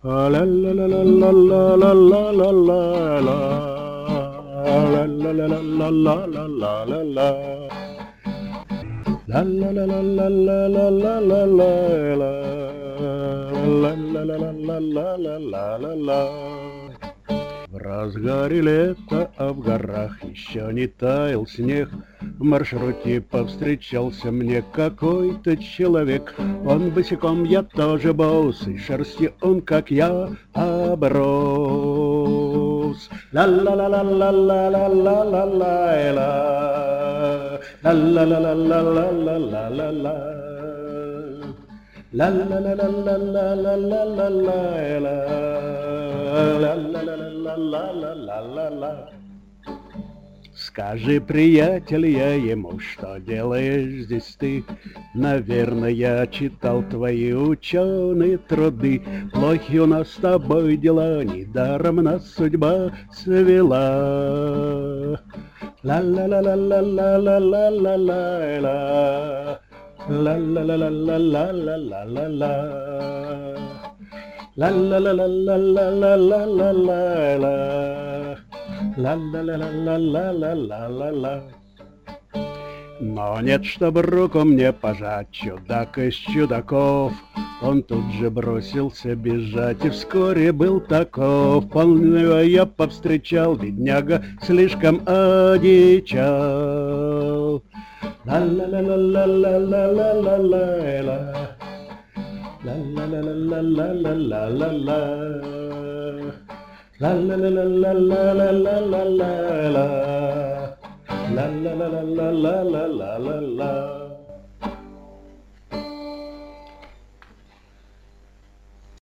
La la la la la la la la la la la. La la la la la la la la la la. La la la la la la la la la la la. La la la la la la la la la la. В разгаре лета, а в горах еще не таял снег. В маршруте повстречался мне какой-то человек. Он босиком, я тоже босый, шерсти он, как я, оброс. Ла-ла-ла-ла-ла-ла-ла-ла-ла-ла. Ла-ла-ла-ла-ла-ла-ла-ла-ла. Ла-ла-ла-ла-ла-ла-ла-ла-ла-ла. Ла-ла-ла-ла-ла-ла-ла-ла. Скажи, приятель, я ему, что делаешь здесь ты? Наверное, я читал твои ученые труды. Плохи у нас с тобой дела, недаром нас судьба свела. Ла-ла-ла-ла-ла-ла-ла-ла-ла-ла. Ла-ла-ла-ла-ла-ла-ла-ла-ла. Ла-ла-ла-ла-ла-ла-ла-ла-ла-ла. Ла-ла-ла-ла-ла-ла-ла-ла-ла. Но нет, чтоб руку мне пожать, чудак из чудаков. Он тут же бросился бежать и вскоре был таков. Полного я повстречал, бедняга слишком одичал. Ла-ла-ла-ла-ла-ла-ла-ла-ла. Ла-ла-ла-ла-ла-ла-ла-ла-ла. Ла-ла-ла-ла-ла-ла-ла-ла-ла. Ла-ла-ла-ла-ла-ла-ла-ла-ла.